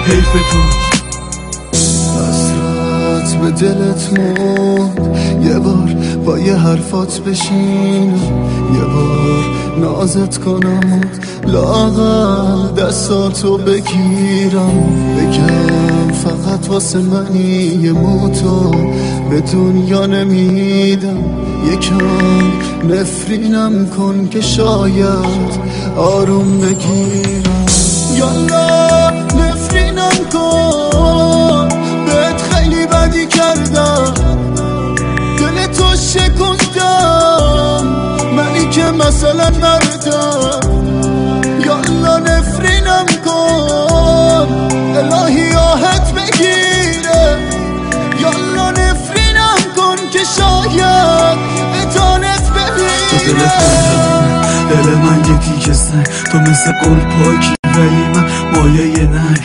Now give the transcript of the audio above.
حیف تو. حسرت به دلت موند، یه بار با یه حرفات بشینم، یه بار نازت کنم، لااقل دستاتو بگیرم، بگم فقط واسه منی یه موتو به دنیا نمیدم. یکم نفرینم کن که شاید آروم بگیرم. یالا نفرینم کن، بهت خیلی بدی کردم، دل تو شکندم، منی که مثلا مردم. یالا نفرینم کن، الهی آهت بگیره. یالا نفرینم کن که شاید اتانت بمیره. دل من یه تیکه سنگ، تو مثل گل پاکی ولی من مایه نه.